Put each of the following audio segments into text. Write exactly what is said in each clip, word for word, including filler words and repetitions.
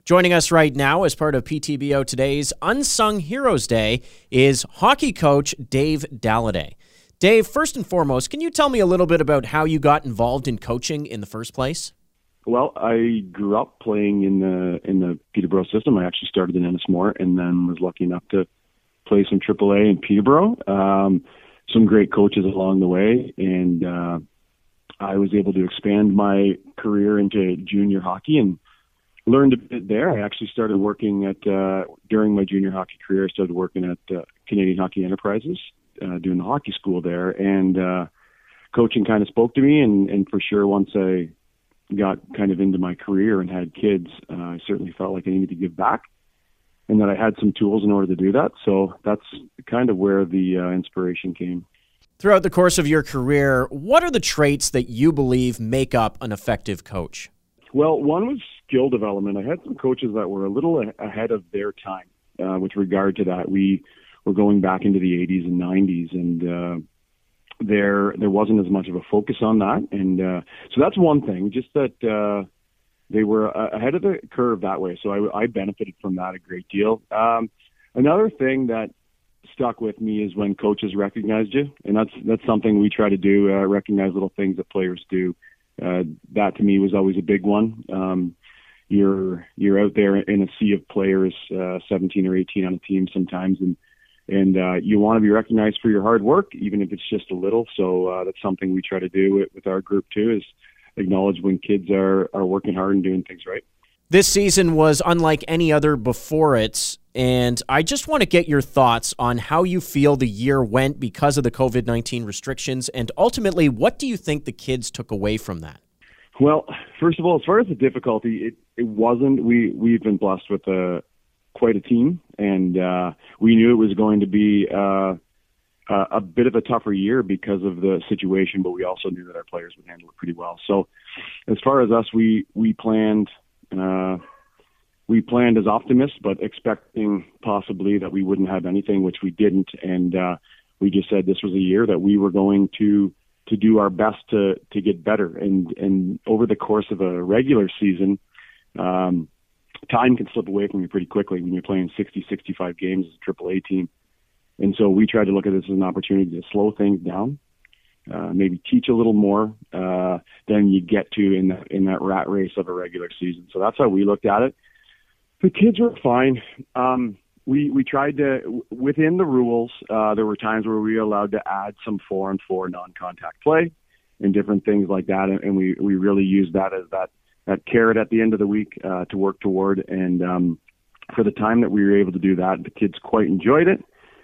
Joining us right now as part of P T B O Today's Unsung Heroes Day is hockey coach Dave Dalliday. Dave, first and foremost, can you tell me a little bit about how you got involved in coaching in the first place? Well, I grew up playing in the in the Peterborough system. I actually started in Ennismore and then was lucky enough to play some triple A in Peterborough. Um, some great coaches along the way, and uh, I was able to expand my career into junior hockey and learned a bit there. I actually started working at, uh, during my junior hockey career, I started working at uh, Canadian Hockey Enterprises, uh, doing the hockey school there. And uh, coaching kind of spoke to me. And, and for sure, once I got kind of into my career and had kids, uh, I certainly felt like I needed to give back and that I had some tools in order to do that. So that's kind of where the uh, inspiration came. Throughout the course of your career, what are the traits that you believe make up an effective coach? Well, one was skill development. I had some coaches that were a little a- ahead of their time uh, with regard to that. We were going back into the eighties and nineties, and uh, there there wasn't as much of a focus on that. And uh, so that's one thing, just that uh, they were uh, ahead of the curve that way. So I, I benefited from that a great deal. Um, another thing that stuck with me is when coaches recognized you, and that's that's something we try to do, uh, recognize little things that players do. Uh, that to me was always a big one. Um, you're you're out there in a sea of players, uh, seventeen or eighteen on a team sometimes, and and uh, you want to be recognized for your hard work, even if it's just a little. So uh, that's something we try to do with, with our group too, is acknowledge when kids are are working hard and doing things right. This season was unlike any other before it, and I just want to get your thoughts on how you feel the year went because of the covid nineteen restrictions, and ultimately, what do you think the kids took away from that? Well, first of all, as far as the difficulty, it, it wasn't. We, we've been blessed with a, quite a team, and uh, we knew it was going to be uh, a, a bit of a tougher year because of the situation, but we also knew that our players would handle it pretty well. So as far as us, we, we planned uh, we planned as optimists, but expecting possibly that we wouldn't have anything, which we didn't. And uh, we just said this was a year that we were going to to do our best to to get better. And and over the course of a regular season, um, time can slip away from you pretty quickly when you're playing sixty, sixty-five games as a triple A team. And so we tried to look at this as an opportunity to slow things down, uh, maybe teach a little more uh, than you get to in that, in that rat race of a regular season. So that's how we looked at it. The kids were fine. Um, we we tried to, within the rules, uh, there were times where we were allowed to add some four and four non-contact play and different things like that. And, and we, we really used that as that, that carrot at the end of the week uh, to work toward. And um, for the time that we were able to do that, the kids quite enjoyed it.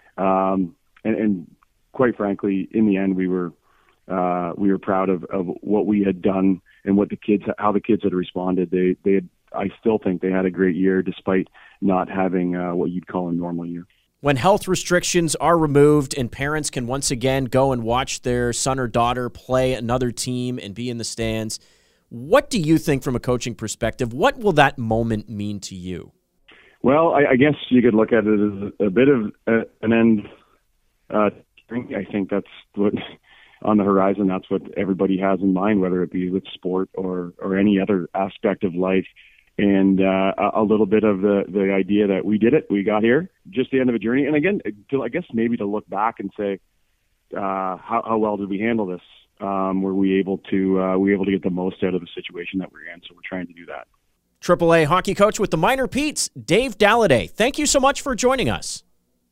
Um, and, and quite frankly, in the end, we were uh, we were proud of, of what we had done and what the kids, how the kids had responded. They they had, I still think they had a great year despite not having uh, what you'd call a normal year. When health restrictions are removed and parents can once again go and watch their son or daughter play another team and be in the stands, what do you think from a coaching perspective? What will that moment mean to you? Well, I, I guess you could look at it as a bit of a, an end. Uh, I think that's what on the horizon. That's what everybody has in mind, whether it be with sport or or any other aspect of life. And uh, a little bit of the, the idea that we did it, we got here, just the end of a journey. And again, to, I guess maybe to look back and say, uh, how, how well did we handle this? Um, were we able to uh, we able to get the most out of the situation that we're in? So we're trying to do that. triple A hockey coach with the Minor Petes, Dave Dalliday. Thank you so much for joining us.